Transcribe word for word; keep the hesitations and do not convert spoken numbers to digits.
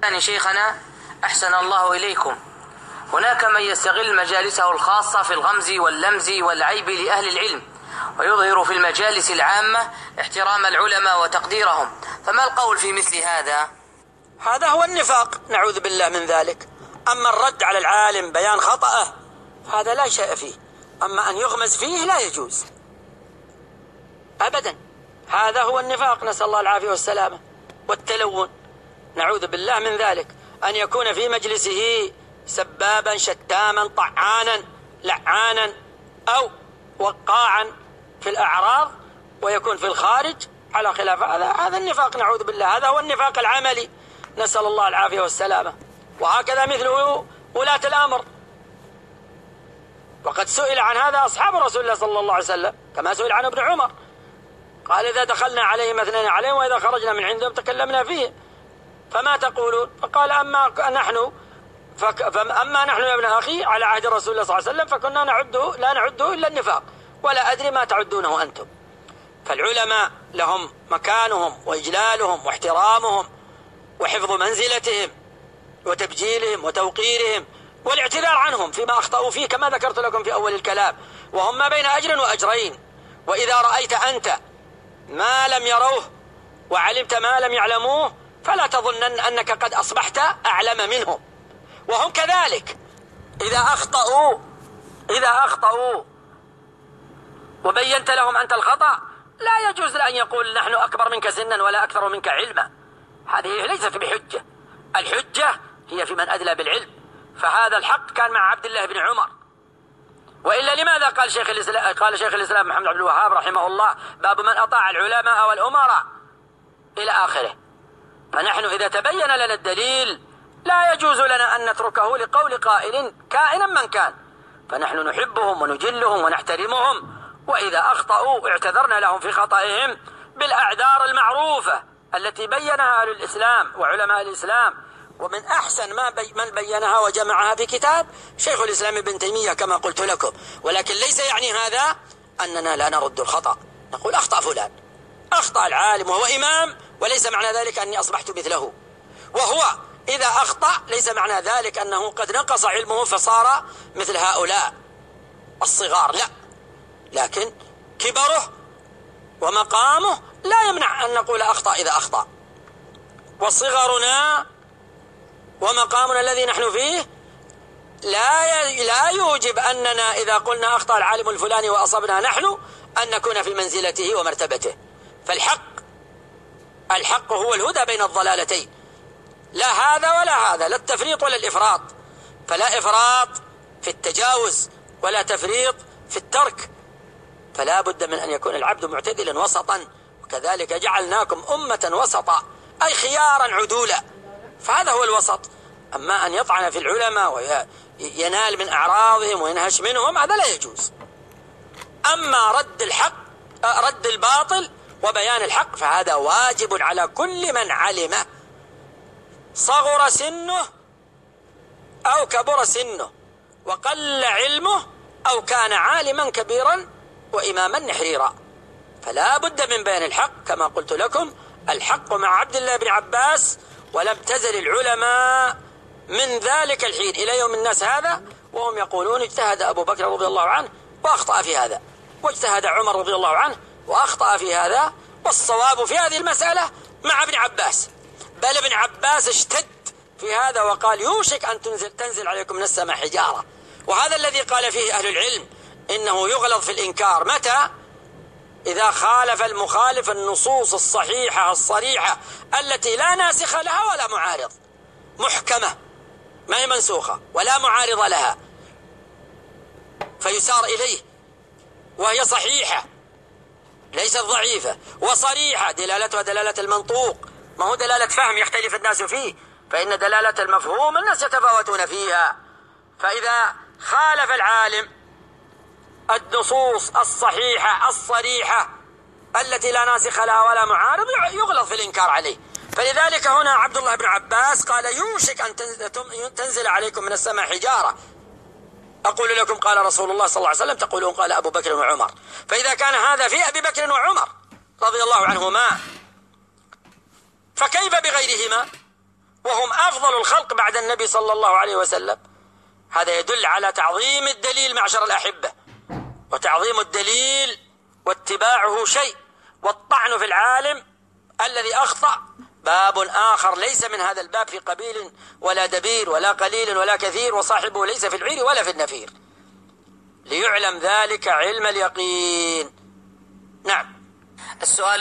يعني شيخنا أحسن الله إليكم، هناك من يستغل مجالسه الخاصة في الغمز واللمز والعيب لأهل العلم، ويظهر في المجالس العامة احترام العلماء وتقديرهم، فما القول في مثل هذا؟ هذا هو النفاق، نعوذ بالله من ذلك. أما الرد على العالم بيان خطأه هذا لا شيء فيه، أما أن يغمز فيه لا يجوز أبدا. هذا هو النفاق، نسأل الله العافية والسلامة. والتلون نعوذ بالله من ذلك، أن يكون في مجلسه سبابا شتاما طعانا لعانا أو وقاعا في الأعراض، ويكون في الخارج على خلاف هذا. هذا النفاق نعوذ بالله، هذا هو النفاق العملي، نسأل الله العافية والسلامة. وهكذا مثله ولاة الأمر، وقد سئل عن هذا أصحاب رسول الله صلى الله عليه وسلم، كما سئل عن ابن عمر، قال إذا دخلنا عليهم أثنين عليهم وإذا خرجنا من عندهم تكلمنا فيه، فما تقولون؟ فقال أما نحن فك... فأما نحن يا ابن أخي على عهد رسول الله صلى الله عليه وسلم فكنا نعده لا نعده إلا النفاق، ولا أدري ما تعدونه أنتم. فالعلماء لهم مكانهم وإجلالهم واحترامهم وحفظ منزلتهم وتبجيلهم وتوقيرهم والاعتذار عنهم فيما أخطأوا فيه، كما ذكرت لكم في أول الكلام، وهم ما بين أجر وأجرين. وإذا رأيت أنت ما لم يروه وعلمت ما لم يعلموه فلا تظنن أنك قد أصبحت أعلم منهم، وهم كذلك. إذا أخطأوا إذا أخطأوا وبينت لهم أنت الخطأ لا يجوز أن يقول نحن أكبر منك سنا ولا أكثر منك علما، هذه ليست بحجة. الحجة هي في من أدلى بالعلم، فهذا الحق كان مع عبد الله بن عمر. وإلا لماذا قال شيخ الإسلام قال شيخ الإسلام محمد عبد الوهاب رحمه الله باب من أطاع العلماء والأمراء إلى آخره. فنحن إذا تبين لنا الدليل لا يجوز لنا أن نتركه لقول قائل كائنا من كان، فنحن نحبهم ونجلهم ونحترمهم، وإذا أخطأوا اعتذرنا لهم في خطئهم بالأعذار المعروفة التي بينها أهل الإسلام وعلماء الإسلام. ومن أحسن ما بي من بينها وجمعها في كتاب شيخ الإسلام ابن تيمية كما قلت لكم. ولكن ليس يعني هذا أننا لا نرد الخطأ، نقول أخطأ فلان، أخطأ العالم وهو إمام، وليس معنى ذلك أني أصبحت مثله. وهو إذا أخطأ ليس معنى ذلك أنه قد نقص علمه فصار مثل هؤلاء الصغار، لا، لكن كبره ومقامه لا يمنع أن نقول أخطأ إذا أخطأ. وصغرنا ومقامنا الذي نحن فيه لا لا يوجب أننا إذا قلنا أخطأ العالم الفلاني وأصبنا نحن أن نكون في منزلته ومرتبته. فالحق الحق هو الهدى بين الضلالتين، لا هذا ولا هذا، لا التفريط ولا الإفراط. فلا إفراط في التجاوز ولا تفريط في الترك، فلا بد من أن يكون العبد معتدلا وسطا. وكذلك جعلناكم أمة وسطا أي خيارا عدولا، فهذا هو الوسط. أما أن يطعن في العلماء وينال من أعراضهم وينهش منهم هذا لا يجوز. أما رد الحق رد الباطل وبيان الحق فهذا واجب على كل من علمه، صغر سنه أو كبر سنه وقل علمه أو كان عالما كبيرا وإماما نحريرا، فلا بد من بيان الحق. كما قلت لكم الحق مع عبد الله بن عباس، ولم تزل العلماء من ذلك الحين إلى يوم الناس هذا وهم يقولون اجتهد أبو بكر رضي الله عنه وأخطأ في هذا، واجتهد عمر رضي الله عنه وأخطأ في هذا، والصواب في هذه المسألة مع ابن عباس. بل ابن عباس اشتد في هذا وقال يوشك أن تنزل, تنزل عليكم من السماء حجارة. وهذا الذي قال فيه أهل العلم إنه يغلظ في الإنكار متى؟ إذا خالف المخالف النصوص الصحيحة الصريحة التي لا ناسخ لها ولا معارض، محكمة ما هي منسوخة ولا معارض لها، فيسار إليه وهي صحيحة ليست ضعيفة وصريحة، دلالتها دلالة المنطوق، ما هو دلالة فهم يختلف الناس فيه، فإن دلالة المفهوم الناس يتفاوتون فيها. فإذا خالف العالم النصوص الصحيحة الصريحة التي لا ناسخ لها ولا معارض يغلظ في الإنكار عليه. فلذلك هنا عبد الله بن عباس قال يوشك أن تنزل عليكم من السماء حجارة، أقول لكم قال رسول الله صلى الله عليه وسلم تقولون قال أبو بكر وعمر. فإذا كان هذا في أبي بكر وعمر رضي الله عنهما فكيف بغيرهما؟ وهم أفضل الخلق بعد النبي صلى الله عليه وسلم. هذا يدل على تعظيم الدليل معشر الأحبة، وتعظيم الدليل واتباعه شيء، والطعن في العالم الذي أخطأ باب آخر ليس من هذا الباب في قبيل ولا دبير ولا قليل ولا كثير، وصاحبه ليس في العير ولا في النفير، ليعلم ذلك علم اليقين. نعم. السؤال